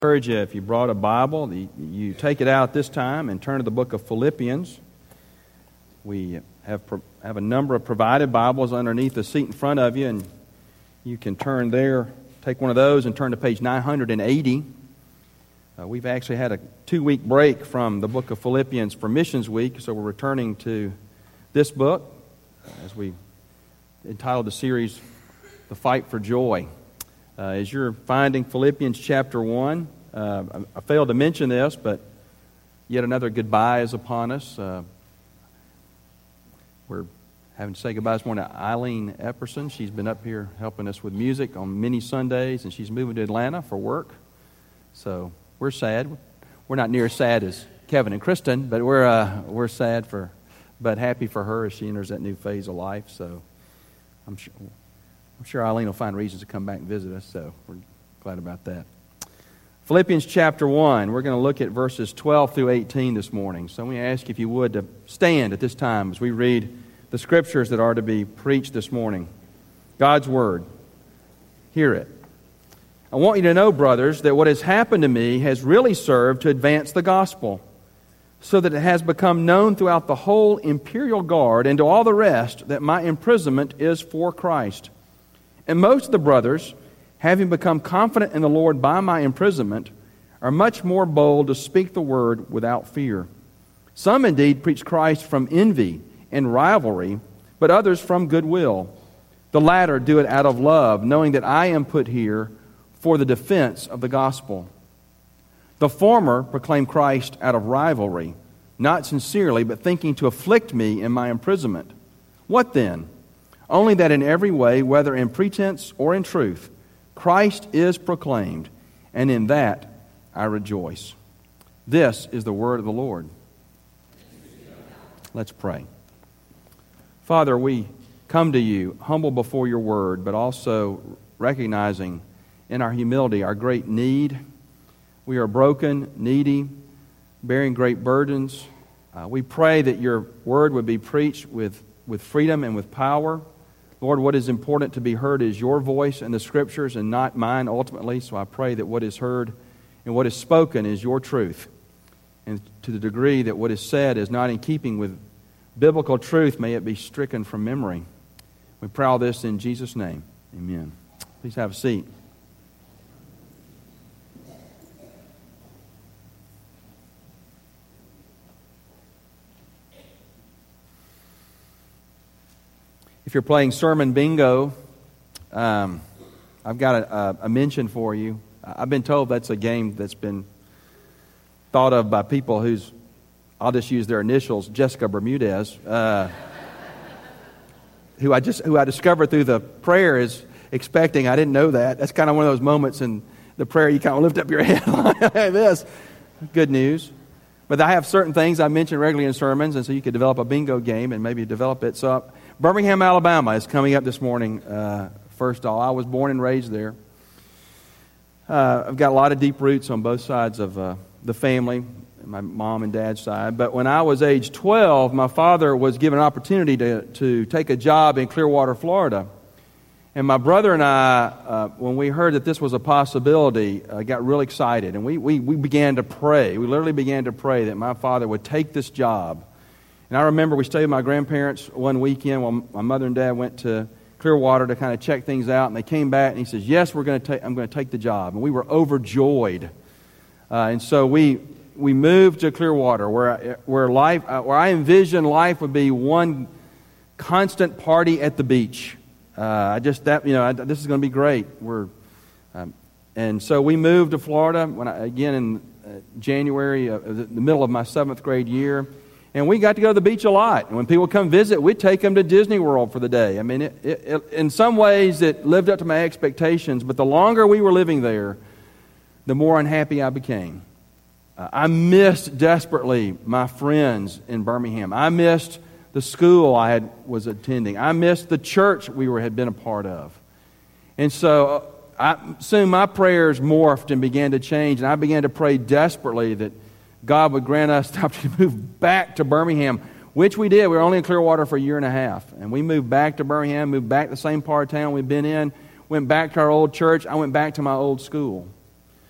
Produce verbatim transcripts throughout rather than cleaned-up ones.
encourage you, if you brought a Bible, you take it out this time and turn to the book of Philippians. We have have a number of provided Bibles underneath the seat in front of you, and you can turn there, take one of those and turn to page nine hundred eighty. Uh, we've actually had a two-week break from the book of Philippians for Missions Week, so we're returning to this book as we entitled the series, The Fight for Joy. Uh, as you're finding Philippians chapter one, uh, I, I failed to mention this, but yet another goodbye is upon us. Uh, we're having to say goodbye this morning to Eileen Epperson. She's been up here helping us with music on many Sundays, and she's moving to Atlanta for work. So we're sad. We're not near as sad as Kevin and Kristen, but we're uh, we're sad for, but happy for her as she enters that new phase of life. So I'm sure. I'm sure Eileen will find reasons to come back and visit us, so we're glad about that. Philippians chapter one, we're going to look at verses twelve through eighteen this morning. So we ask if you would to stand at this time as we read the scriptures that are to be preached this morning. God's Word. Hear it. I want you to know, brothers, that what has happened to me has really served to advance the gospel, so that it has become known throughout the whole imperial guard and to all the rest that my imprisonment is for Christ. And most of the brothers, having become confident in the Lord by my imprisonment, are much more bold to speak the word without fear. Some indeed preach Christ from envy and rivalry, but others from goodwill. The latter do it out of love, knowing that I am put here for the defense of the gospel. The former proclaim Christ out of rivalry, not sincerely, but thinking to afflict me in my imprisonment. What then? Only that in every way, whether in pretense or in truth, Christ is proclaimed, and in that I rejoice. This is the word of the Lord. Let's pray. Father, we come to you humble before your word, but also recognizing in our humility our great need. We are broken, needy, bearing great burdens. Uh, we pray that your word would be preached with, with freedom and with power. Lord, what is important to be heard is your voice in the Scriptures and not mine ultimately. So I pray that what is heard and what is spoken is your truth. And to the degree that what is said is not in keeping with biblical truth, may it be stricken from memory. We pray all this in Jesus' name. Amen. Please have a seat. If you're playing sermon bingo, um, I've got a, a mention for you. I've been told that's a game that's been thought of by people whose, I'll just use their initials, Jessica Bermudez, uh, who I just who I discovered through the prayer is expecting. I didn't know that. That's kind of one of those moments in the prayer you kind of lift up your head like this. Good news. But I have certain things I mention regularly in sermons, and so you could develop a bingo game and maybe develop it. So Birmingham, Alabama is coming up this morning, uh, first of all. I was born and raised there. Uh, I've got a lot of deep roots on both sides of uh, the family, my mom and dad's side. But when I was age twelve, my father was given an opportunity to, to take a job in Clearwater, Florida. And my brother and I, uh, when we heard that this was a possibility, uh, got real excited. And we, we, we began to pray. We literally began to pray that my father would take this job. And I remember we stayed with my grandparents one weekend while my mother and dad went to Clearwater to kind of check things out. And they came back and he says, yes, we're going to take, I'm going to take the job. And we were overjoyed. Uh, and so we we moved to Clearwater where, where, life, uh, where I envisioned life would be one constant party at the beach. Uh, I just that you know I, this is going to be great. We're um, and so we moved to Florida when I, again in uh, January, uh, the, the middle of my seventh grade year, and we got to go to the beach a lot. And when people come visit, we'd take them to Disney World for the day. I mean, it, it, it, in some ways, it lived up to my expectations. But the longer we were living there, the more unhappy I became. Uh, I missed desperately my friends in Birmingham. I missed the school I had was attending. I missed the church we were had been a part of. And so I, soon my prayers morphed and began to change, and I began to pray desperately that God would grant us the opportunity to move back to Birmingham, which we did. We were only in Clearwater for a year and a half. And we moved back to Birmingham, moved back to the same part of town we'd been in, went back to our old church. I went back to my old school.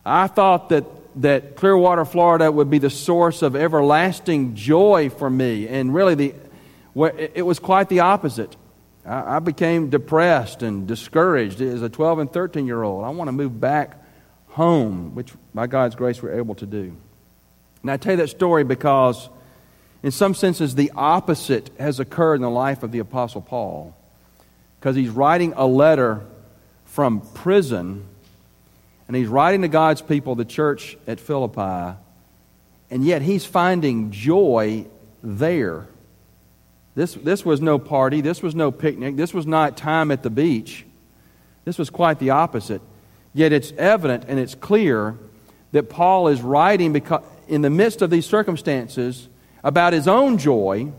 I thought that, that Clearwater, Florida would be the source of everlasting joy for me. And really, the it was quite the opposite. I, I became depressed and discouraged as a twelve and thirteen-year-old. I want to move back home, which by God's grace we're able to do. And I tell you that story because in some senses the opposite has occurred in the life of the Apostle Paul, because he's writing a letter from prison, and he's writing to God's people, the church at Philippi, and yet he's finding joy there. This, this was no party, this was no picnic, this was not time at the beach. This was quite the opposite. Yet it's evident and it's clear that Paul is writing because, in the midst of these circumstances, about his own joy,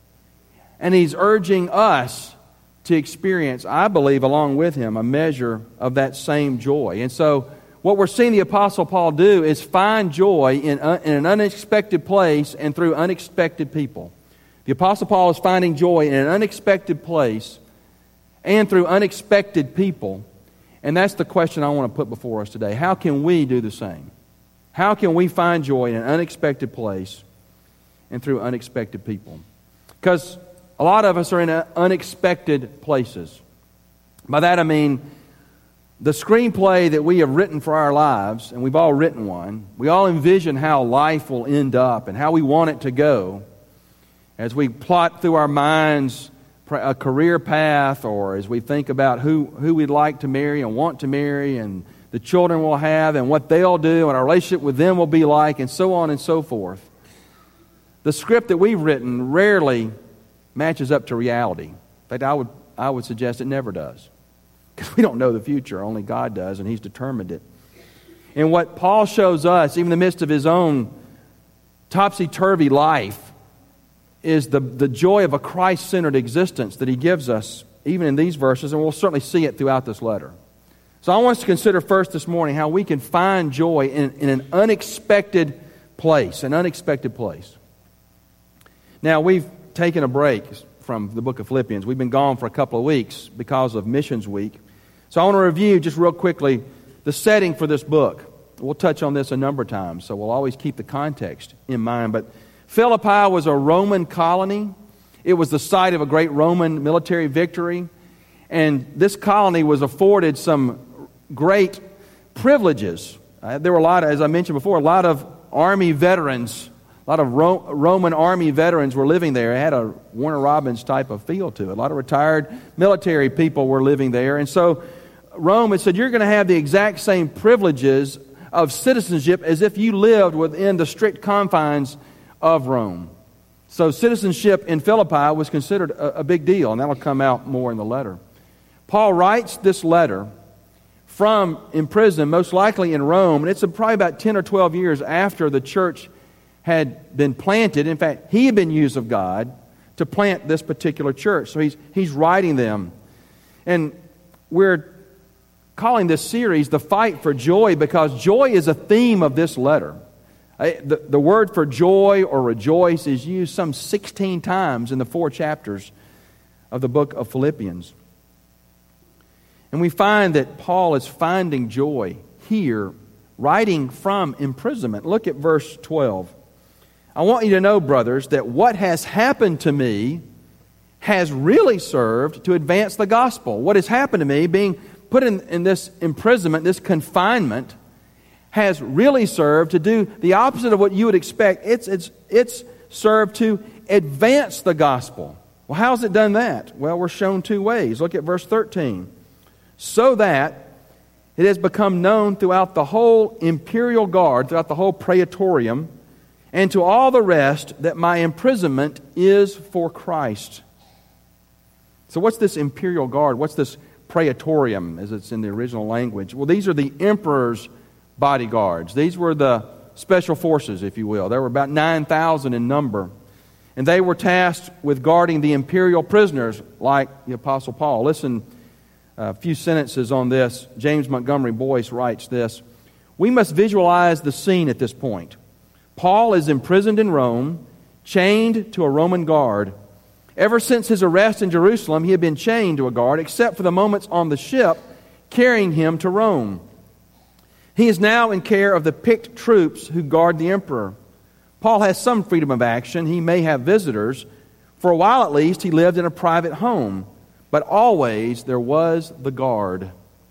and he's urging us to experience, I believe, along with him, a measure of that same joy. And so what we're seeing the Apostle Paul do is find joy in, uh, in an unexpected place and through unexpected people. The Apostle Paul is finding joy in an unexpected place and through unexpected people. And that's the question I want to put before us today. How can we do the same? How can we find joy in an unexpected place and through unexpected people? Because a lot of us are in unexpected places. By that I mean the screenplay that we have written for our lives, and we've all written one. We all envision how life will end up and how we want it to go as we plot through our minds a career path, or as we think about who, who we'd like to marry and want to marry, and the children we'll have and what they'll do and our relationship with them will be like, and so on and so forth. The script that we've written rarely matches up to reality. In fact, I would, I would suggest it never does. Because we don't know the future, only God does, and He's determined it. And what Paul shows us, even in the midst of his own topsy-turvy life, is the, the joy of a Christ-centered existence that he gives us, even in these verses, and we'll certainly see it throughout this letter. So I want us to consider first this morning how we can find joy in, in an unexpected place, an unexpected place. Now, we've taken a break from the book of Philippians. We've been gone for a couple of weeks because of Missions Week. So I want to review just real quickly the setting for this book. We'll touch on this a number of times, so we'll always keep the context in mind. But Philippi was a Roman colony. It was the site of a great Roman military victory. And this colony was afforded some great privileges. Uh, there were a lot, of, as I mentioned before, a lot of army veterans, a lot of Ro- Roman army veterans were living there. It had a Warner Robins type of feel to it. A lot of retired military people were living there. And so Rome had said, you're going to have the exact same privileges of citizenship as if you lived within the strict confines of Rome. So citizenship in Philippi was considered a, a big deal, and that'll come out more in the letter. Paul writes this letter from in prison, most likely in Rome, and it's probably about ten or twelve years after the church had been planted. In fact, he had been used of God to plant this particular church. So he's he's writing them. And we're calling this series The Fight for Joy because joy is a theme of this letter. The, the word for joy or rejoice is used some sixteen times in the four chapters of the book of Philippians. And we find that Paul is finding joy here, writing from imprisonment. Look at verse twelve. I want you to know, brothers, that what has happened to me has really served to advance the gospel. What has happened to me, being put in, in this imprisonment, this confinement, has really served to do the opposite of what you would expect. It's, it's, it's served to advance the gospel. Well, how's it done that? Well, we're shown two ways. Look at verse thirteen. So that it has become known throughout the whole imperial guard, throughout the whole praetorium, and to all the rest that my imprisonment is for Christ. So what's this imperial guard? What's this praetorium, as it's in the original language? Well, these are the emperor's bodyguards. These were the special forces, if you will. There were about nine thousand in number. And they were tasked with guarding the imperial prisoners, like the Apostle Paul. Listen, a few sentences on this. James Montgomery Boyce writes this: we must visualize the scene at this point. Paul is imprisoned in Rome, chained to a Roman guard. Ever since his arrest in Jerusalem, he had been chained to a guard, except for the moments on the ship carrying him to Rome. He is now in care of the picked troops who guard the emperor. Paul has some freedom of action. He may have visitors. For a while at least, he lived in a private home. But always there was the guard.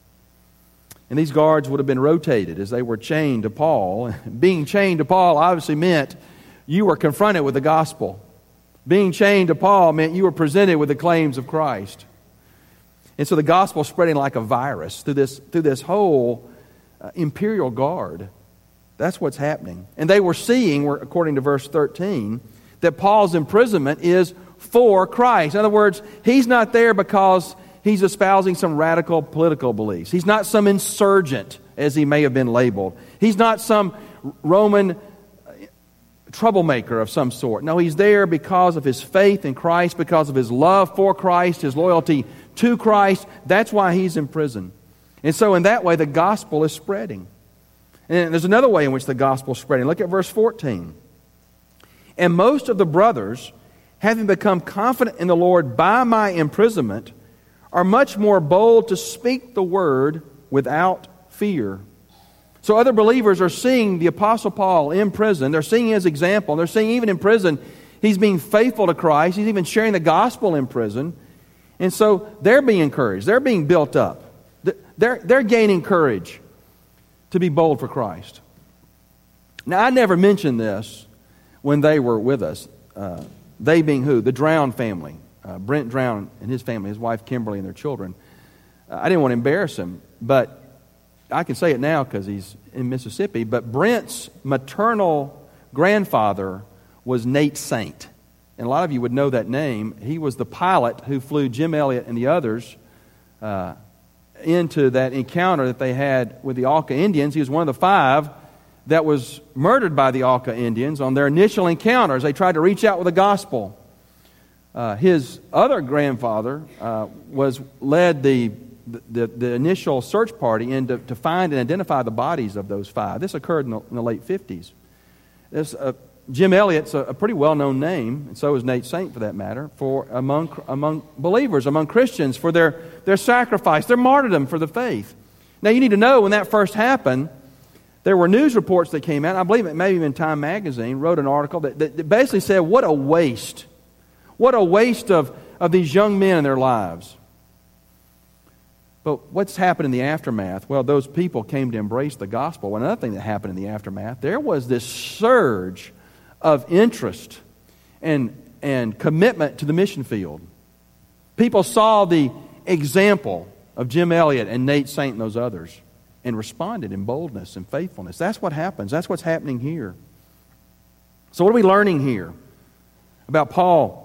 And these guards would have been rotated as they were chained to Paul. Being chained to Paul obviously meant you were confronted with the gospel. Being chained to Paul meant you were presented with the claims of Christ. And so the gospel spreading like a virus through this, through this whole uh, imperial guard. That's what's happening. And they were seeing, according to verse thirteen, that Paul's imprisonment is for Christ. In other words, he's not there because he's espousing some radical political beliefs. He's not some insurgent, as he may have been labeled. He's not some Roman troublemaker of some sort. No, he's there because of his faith in Christ, because of his love for Christ, his loyalty to Christ. That's why he's in prison. And so in that way, the gospel is spreading. And there's another way in which the gospel is spreading. Look at verse fourteen. And most of the brothers, having become confident in the Lord by my imprisonment, are much more bold to speak the word without fear. So other believers are seeing the Apostle Paul in prison. They're seeing his example. They're seeing even in prison, he's being faithful to Christ. He's even sharing the gospel in prison. And so they're being encouraged. They're being built up. They're, they're gaining courage to be bold for Christ. Now, I never mentioned this when they were with us. Uh, they being who? The Drown family. Uh, Brent Drown and his family, his wife Kimberly and their children. Uh, I didn't want to embarrass him, but I can say it now because he's in Mississippi. But Brent's maternal grandfather was Nate Saint. And a lot of you would know that name. He was the pilot who flew Jim Elliott and the others uh, into that encounter that they had with the Auca Indians. He was one of the five that was murdered by the Auca Indians on their initial encounters. They tried to reach out with the gospel. Uh, his other grandfather uh, was led the, the the initial search party in to, to find and identify the bodies of those five. This occurred in the, in the late fifties. This, uh, Jim Elliott's a, a pretty well-known name, and so is Nate Saint for that matter, for among among believers, among Christians, for their, their sacrifice, their martyrdom for the faith. Now you need to know when that first happened, there were news reports that came out. I believe it maybe even Time Magazine wrote an article that, that, that basically said, what a waste. What a waste of, of these young men and their lives. But what's happened in the aftermath? Well, those people came to embrace the gospel. Well, another thing that happened in the aftermath, there was this surge of interest and, and commitment to the mission field. People saw the example of Jim Elliott and Nate Saint and those others and responded in boldness and faithfulness. That's what happens. That's what's happening here. So what are we learning here about Paul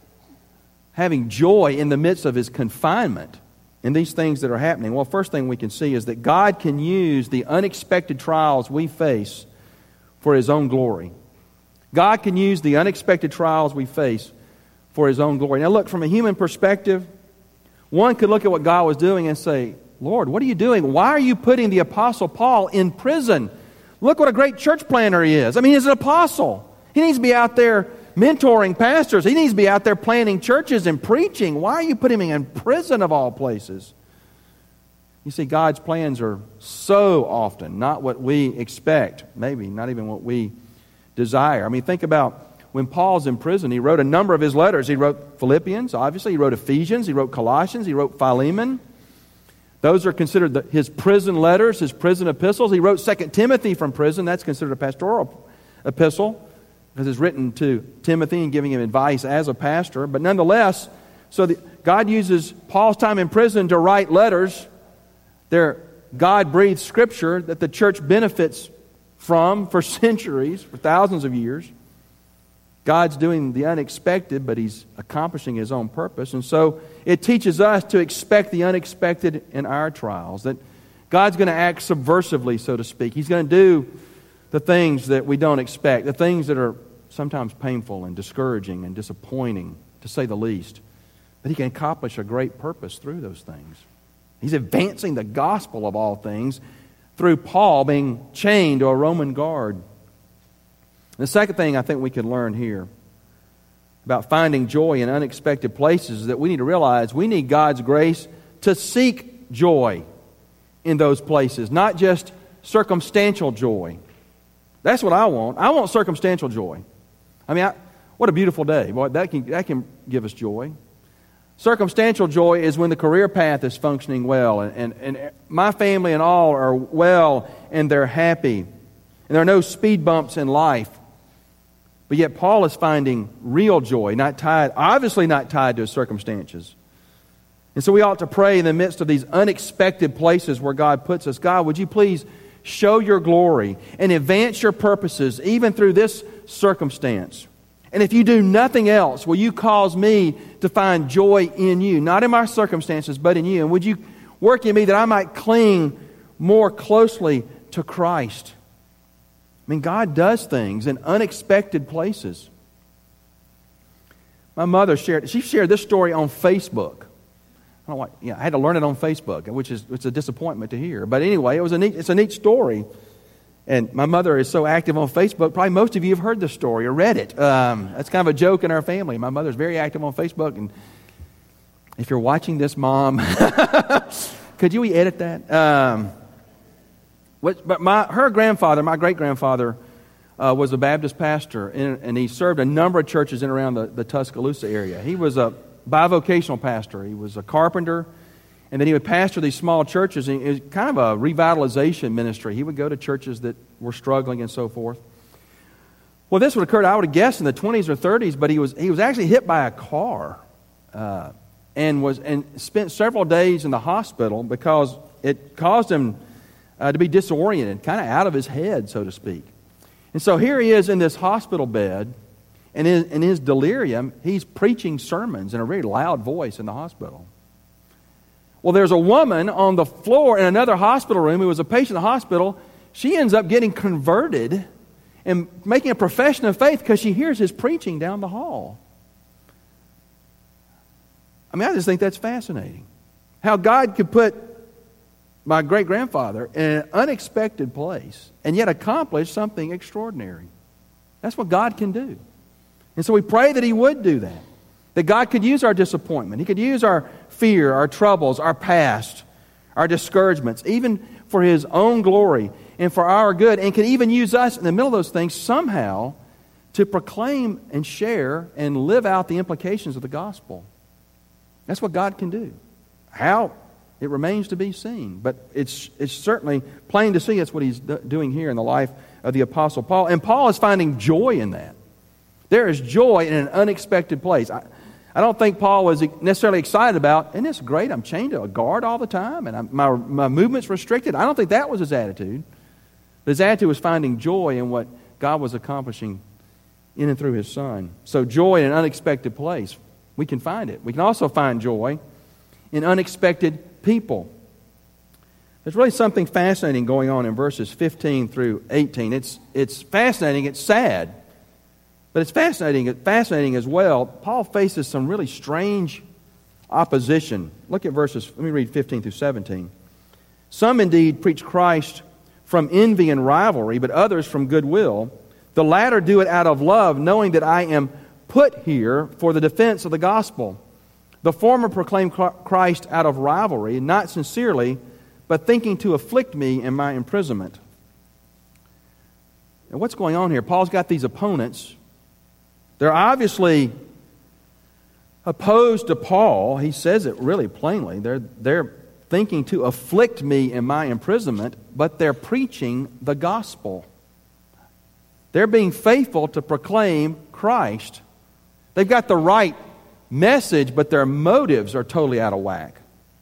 having joy in the midst of his confinement in these things that are happening? Well, first thing we can see is that God can use the unexpected trials we face for His own glory. God can use the unexpected trials we face for His own glory. Now look, from a human perspective, one could look at what God was doing and say, Lord, what are you doing? Why are you putting the Apostle Paul in prison? Look what a great church planner he is. I mean, he's an apostle. He needs to be out there mentoring pastors. He needs to be out there planting churches and preaching. Why are you putting him in prison of all places? You see, God's plans are so often not what we expect, maybe not even what we desire. I mean, think about when Paul's in prison. He wrote a number of his letters. He wrote Philippians, obviously. He wrote Ephesians. He wrote Colossians. He wrote Philemon. Those are considered the, his prison letters, his prison epistles. He wrote Second Timothy from prison. That's considered a pastoral epistle, because it's written to Timothy and giving him advice as a pastor. But nonetheless, so the, God uses Paul's time in prison to write letters. They're God-breathed scripture that the church benefits from for centuries, for thousands of years. God's doing the unexpected, but He's accomplishing His own purpose. And so it teaches us to expect the unexpected in our trials, that God's going to act subversively, so to speak. He's going to do the things that we don't expect, the things that are sometimes painful and discouraging and disappointing, to say the least. But He can accomplish a great purpose through those things. He's advancing the gospel of all things through Paul being chained to a Roman guard. The second thing I think we can learn here about finding joy in unexpected places is that we need to realize we need God's grace to seek joy in those places, not just circumstantial joy. That's what I want. I want circumstantial joy. I mean, I, what a beautiful day. Boy, that can, that can give us joy. Circumstantial joy is when the career path is functioning well, and, and, and my family and all are well, and they're happy, and there are no speed bumps in life. But yet Paul is finding real joy, not tied, obviously not tied to his circumstances. And so we ought to pray in the midst of these unexpected places where God puts us. God, would you please show your glory and advance your purposes even through this circumstance? And if you do nothing else, will you cause me to find joy in you? Not in my circumstances, but in you. And would you work in me that I might cling more closely to Christ? I mean, God does things in unexpected places. My mother shared, she shared this story on Facebook. I don't know why, yeah, I had to learn it on Facebook, which is it's a disappointment to hear. But anyway, it was a neat, it's a neat story. And my mother is so active on Facebook, probably most of you have heard this story or read it. Um, that's kind of a joke in our family. My mother's very active on Facebook. And if you're watching this, Mom, could you edit that? Um, what, but my her grandfather, my great-grandfather, uh, was a Baptist pastor, in, and he served a number of churches in and around the, the Tuscaloosa area. He was a bivocational pastor. He was a carpenter. And then he would pastor these small churches. And it was kind of a revitalization ministry. He would go to churches that were struggling and so forth. Well, this would occur, I would have guessed, in the twenties or thirties. But he was he was actually hit by a car, uh, and was and spent several days in the hospital because it caused him uh, to be disoriented, kind of out of his head, so to speak. And so here he is in this hospital bed, and in, in his delirium, he's preaching sermons in a very loud voice in the hospital. Well, there's a woman on the floor in another hospital room who was a patient in the hospital. She ends up getting converted and making a profession of faith because she hears his preaching down the hall. I mean, I just think that's fascinating. How God could put my great-grandfather in an unexpected place and yet accomplish something extraordinary. That's what God can do. And so we pray that He would do that. That God could use our disappointment. He could use our fear, our troubles, our past, our discouragements, even for His own glory and for our good, and could even use us in the middle of those things somehow to proclaim and share and live out the implications of the gospel. That's what God can do. How? It remains to be seen. But it's, it's certainly plain to see that's what He's do- doing here in the life of the Apostle Paul. And Paul is finding joy in that. There is joy in an unexpected place. I, I don't think Paul was necessarily excited about, isn't this great? I'm chained to a guard all the time and I'm, my, my movement's restricted. I don't think that was his attitude. His attitude was finding joy in what God was accomplishing in and through His Son. So joy in an unexpected place, we can find it. We can also find joy in unexpected people. There's really something fascinating going on in verses fifteen through eighteen. It's, it's fascinating, it's sad. But it's fascinating, fascinating as well. Paul faces some really strange opposition. Look at verses, let me read fifteen through seventeen. Some indeed preach Christ from envy and rivalry, but others from goodwill. The latter do it out of love, knowing that I am put here for the defense of the gospel. The former proclaim Christ out of rivalry, not sincerely, but thinking to afflict me in my imprisonment. Now, what's going on here? Paul's got these opponents. They're obviously opposed to Paul. He says it really plainly. They're, they're thinking to afflict me in my imprisonment, but they're preaching the gospel. They're being faithful to proclaim Christ. They've got the right message, but their motives are totally out of whack.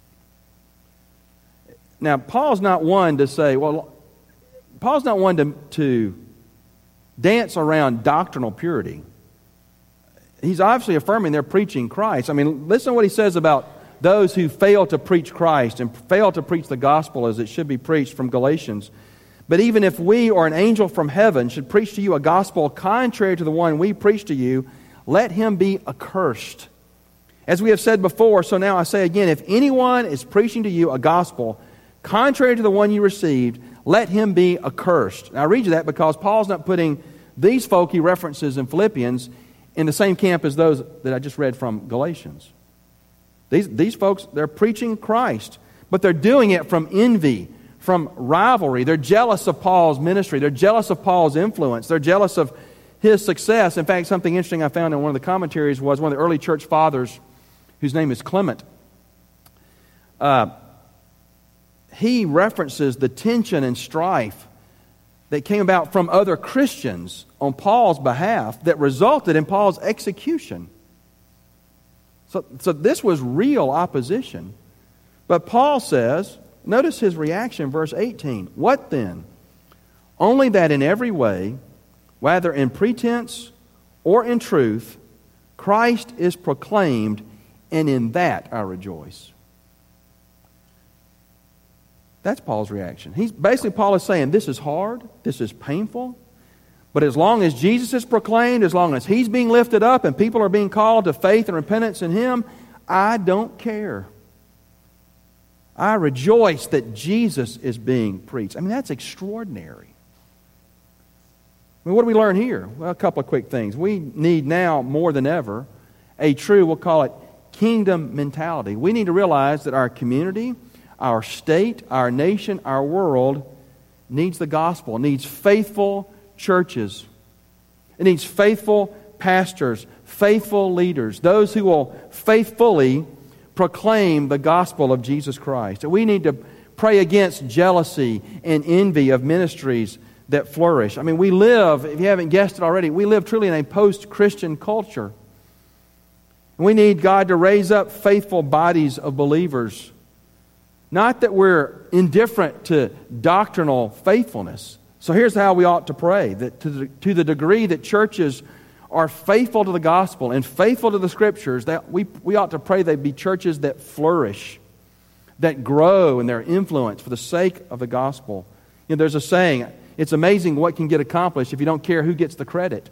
Now, Paul's not one to say, well, Paul's not one to, to dance around doctrinal purity. He's obviously affirming they're preaching Christ. I mean, listen to what he says about those who fail to preach Christ and fail to preach the gospel as it should be preached from Galatians. But even if we or an angel from heaven should preach to you a gospel contrary to the one we preach to you, let him be accursed. As we have said before, so now I say again, if anyone is preaching to you a gospel contrary to the one you received, let him be accursed. Now I read you that because Paul's not putting these folk he references in Philippians in the same camp as those that I just read from Galatians. These, these folks, they're preaching Christ, but they're doing it from envy, from rivalry. They're jealous of Paul's ministry. They're jealous of Paul's influence. They're jealous of his success. In fact, something interesting I found in one of the commentaries was one of the early church fathers, whose name is Clement. Uh, he references the tension and strife that came about from other Christians on Paul's behalf that resulted in Paul's execution. So, so this was real opposition. But Paul says, notice his reaction, verse eighteen. What then? Only that in every way, whether in pretense or in truth, Christ is proclaimed, and in that I rejoice. That's Paul's reaction. He's basically, Paul is saying, this is hard, this is painful, but as long as Jesus is proclaimed, as long as He's being lifted up and people are being called to faith and repentance in Him, I don't care. I rejoice that Jesus is being preached. I mean, that's extraordinary. I mean, what do we learn here? Well, a couple of quick things. We need now more than ever a true, we'll call it, kingdom mentality. We need to realize that our community, our state, our nation, our world needs the gospel, needs faithful churches. It needs faithful pastors, faithful leaders, those who will faithfully proclaim the gospel of Jesus Christ. We need to pray against jealousy and envy of ministries that flourish. I mean, we live, if you haven't guessed it already, we live truly in a post-Christian culture. We need God to raise up faithful bodies of believers. Not that we're indifferent to doctrinal faithfulness. So here's how we ought to pray. That to the, to the degree that churches are faithful to the gospel and faithful to the Scriptures, that we, we ought to pray they be churches that flourish, that grow in their influence for the sake of the gospel. You know, there's a saying, it's amazing what can get accomplished if you don't care who gets the credit.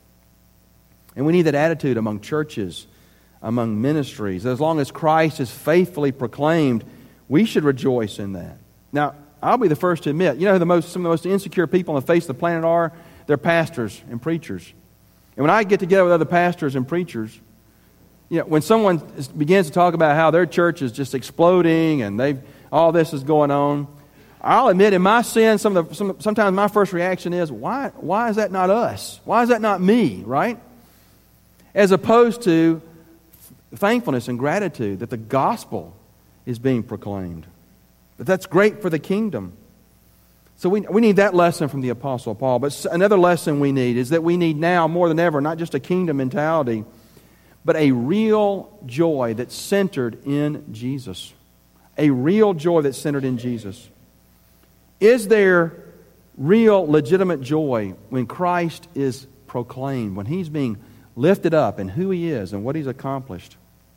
And we need that attitude among churches, among ministries. As long as Christ is faithfully proclaimed, we should rejoice in that. Now, I'll be the first to admit, you know who the most, some of the most insecure people on the face of the planet are? They're pastors and preachers. And when I get together with other pastors and preachers, you know, when someone begins to talk about how their church is just exploding and they've all this is going on, I'll admit in my sin, some of the, some, sometimes my first reaction is, why, why is that not us? Why is that not me, right? As opposed to thankfulness and gratitude that the gospel is being proclaimed. But that's great for the kingdom. So we, we need that lesson from the Apostle Paul. But another lesson we need is that we need now more than ever not just a kingdom mentality, but a real joy that's centered in Jesus. A real joy that's centered in Jesus. Is there real legitimate joy when Christ is proclaimed, when He's being lifted up in who He is and what He's accomplished?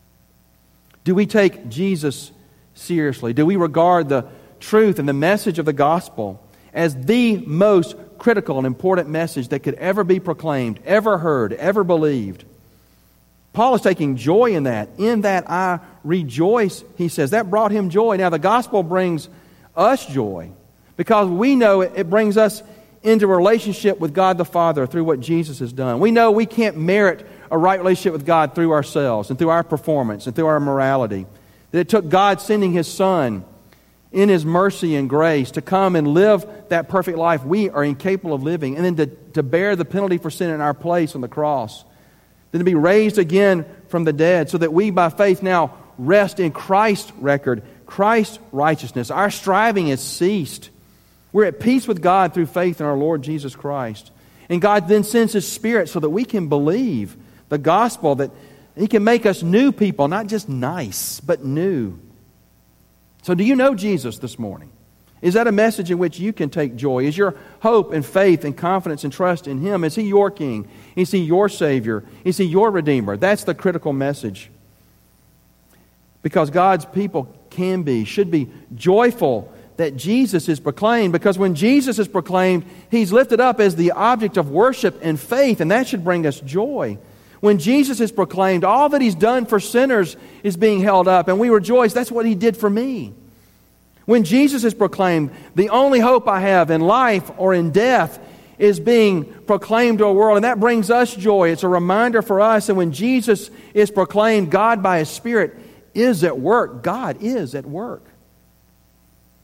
Do we take Jesus seriously? Do we regard the truth and the message of the gospel as the most critical and important message that could ever be proclaimed, ever heard, ever believed? Paul is taking joy in that. In that I rejoice, he says. That brought him joy. Now the gospel brings us joy because we know it brings us into a relationship with God the Father through what Jesus has done. We know we can't merit a right relationship with God through ourselves and through our performance and through our morality. That it took God sending His Son in His mercy and grace to come and live that perfect life we are incapable of living, and then to, to bear the penalty for sin in our place on the cross. Then to be raised again from the dead so that we by faith now rest in Christ's record, Christ's righteousness. Our striving has ceased. We're at peace with God through faith in our Lord Jesus Christ. And God then sends His Spirit so that we can believe the gospel, that He can make us new people, not just nice, but new. So do you know Jesus this morning? Is that a message in which you can take joy? Is your hope and faith and confidence and trust in Him? Is He your King? Is He your Savior? Is He your Redeemer? That's the critical message. Because God's people can be, should be joyful that Jesus is proclaimed, because when Jesus is proclaimed, He's lifted up as the object of worship and faith, and that should bring us joy. When Jesus is proclaimed, all that He's done for sinners is being held up, and we rejoice, that's what He did for me. When Jesus is proclaimed, the only hope I have in life or in death is being proclaimed to a world, and that brings us joy. It's a reminder for us, and when Jesus is proclaimed, God by His Spirit is at work. God is at work.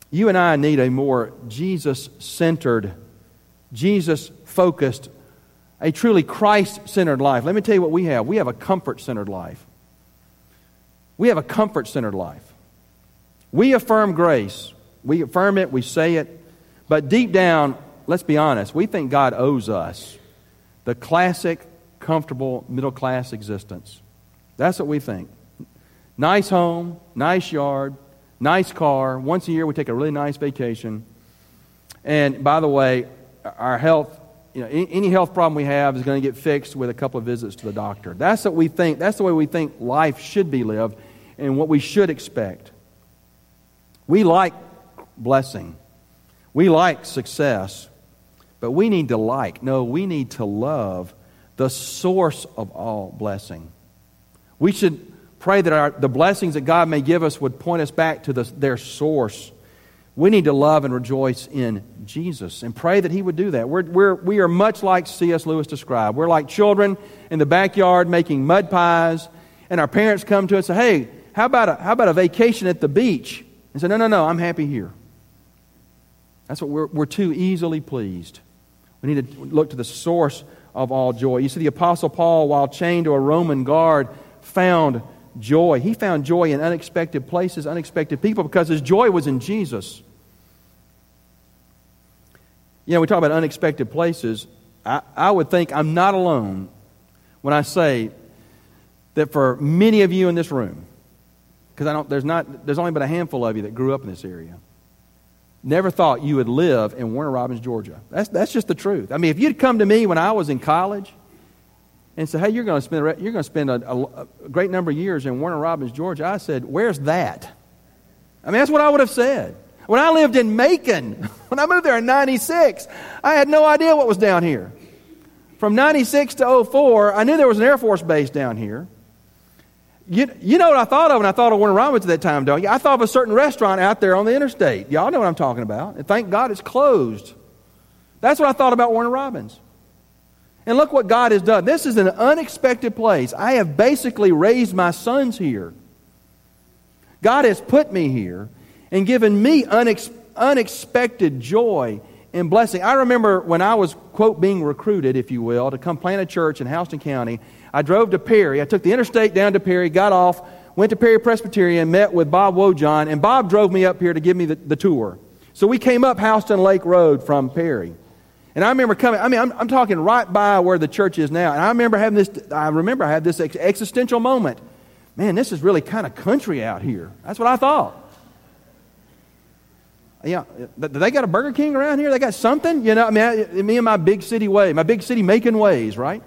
You and I need a more Jesus-centered, Jesus-focused, a truly Christ-centered life. Let me tell you what we have. We have a comfort-centered life. We have a comfort-centered life. We affirm grace. We affirm it, we say it, but deep down, let's be honest, we think God owes us the classic, comfortable, middle-class existence. That's what we think. Nice home, nice yard, nice car. Once a year we take a really nice vacation. And by the way, our health, you know, any health problem we have is going to get fixed with a couple of visits to the doctor. That's what we think. That's the way we think life should be lived and what we should expect. We like blessing. We like success. But we need to like, no, we need to love the source of all blessing. We should pray that our, the blessings that God may give us would point us back to the, their source. We need to love and rejoice in Jesus and pray that He would do that. We're, we're, we are much like C S Lewis described. We're like children in the backyard making mud pies, and our parents come to us and say, hey, how about a, how about a vacation at the beach? And say, no, no, no, I'm happy here. That's what we're, we're too easily pleased. We need to look to the source of all joy. You see, the Apostle Paul, while chained to a Roman guard, found joy. He found joy in unexpected places, unexpected people, because his joy was in Jesus. You know, we talk about unexpected places. I, I would think I'm not alone when I say that for many of you in this room, because I don't, there's not, there's only but a handful of you that grew up in this area, never thought you would live in Warner Robins, Georgia. That's that's just the truth. I mean, if you'd come to me when I was in college and said, "Hey, you're going to spend a, you're going to spend a, a, a great number of years in Warner Robins, Georgia," I said, "Where's that?" I mean, that's what I would have said. When I lived in Macon, when I moved there in ninety-six, I had no idea what was down here. From ninety-six to oh four, I knew there was an Air Force base down here. You, you know what I thought of when I thought of Warner Robins at that time, don't you? I thought of a certain restaurant out there on the interstate. Y'all know what I'm talking about. And thank God it's closed. That's what I thought about Warner Robins. And look what God has done. This is an unexpected place. I have basically raised my sons here. God has put me here and given me unex- unexpected joy and blessing. I remember when I was, quote, being recruited, if you will, to come plant a church in Houston County, I drove to Perry. I took the interstate down to Perry, got off, went to Perry Presbyterian, met with Bob Wojon, and Bob drove me up here to give me the, the tour. So we came up Houston Lake Road from Perry. And I remember coming, I mean, I'm, I'm talking right by where the church is now. And I remember having this, I remember I had this ex- existential moment. Man, this is really kind of country out here. That's what I thought. Yeah, they got a Burger King around here? They got something? You know, I mean, I, me and my big city way, my big city making ways, right?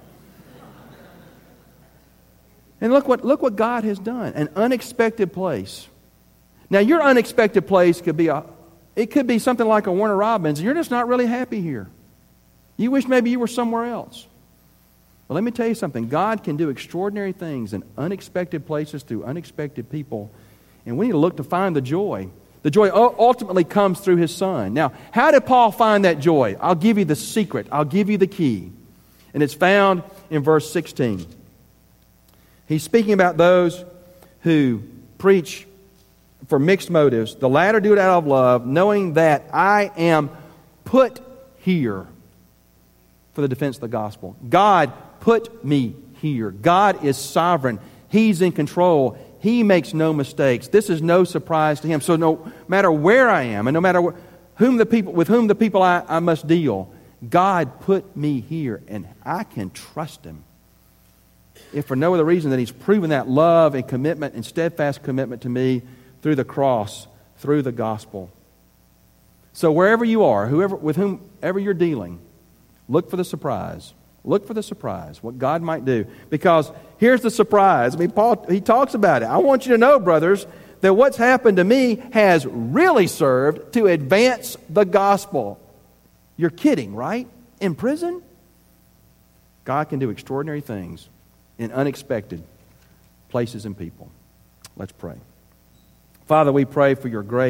And look what look what God has done. An unexpected place. Now, your unexpected place could be a it could be something like a Warner Robins. You're just not really happy here. You wish maybe you were somewhere else. Well, let me tell you something. God can do extraordinary things in unexpected places through unexpected people. And we need to look to find the joy. The joy ultimately comes through His Son. Now, how did Paul find that joy? I'll give you the secret. I'll give you the key. And it's found in verse sixteen. He's speaking about those who preach for mixed motives. The latter do it out of love, knowing that I am put here for the defense of the gospel. God put me here. God is sovereign. He's in control. He makes no mistakes. This is no surprise to Him. So no matter where I am and no matter whom the people, with whom the people I, I must deal, God put me here and I can trust Him. If for no other reason than He's proven that love and commitment and steadfast commitment to me through the cross, through the gospel. So wherever you are, whoever with whomever you're dealing, look for the surprise. Look for the surprise, what God might do. Because here's the surprise. I mean, Paul, he talks about it. I want you to know, brothers, that what's happened to me has really served to advance the gospel. You're kidding, right? In prison? God can do extraordinary things in unexpected places and people. Let's pray. Father, we pray for your grace.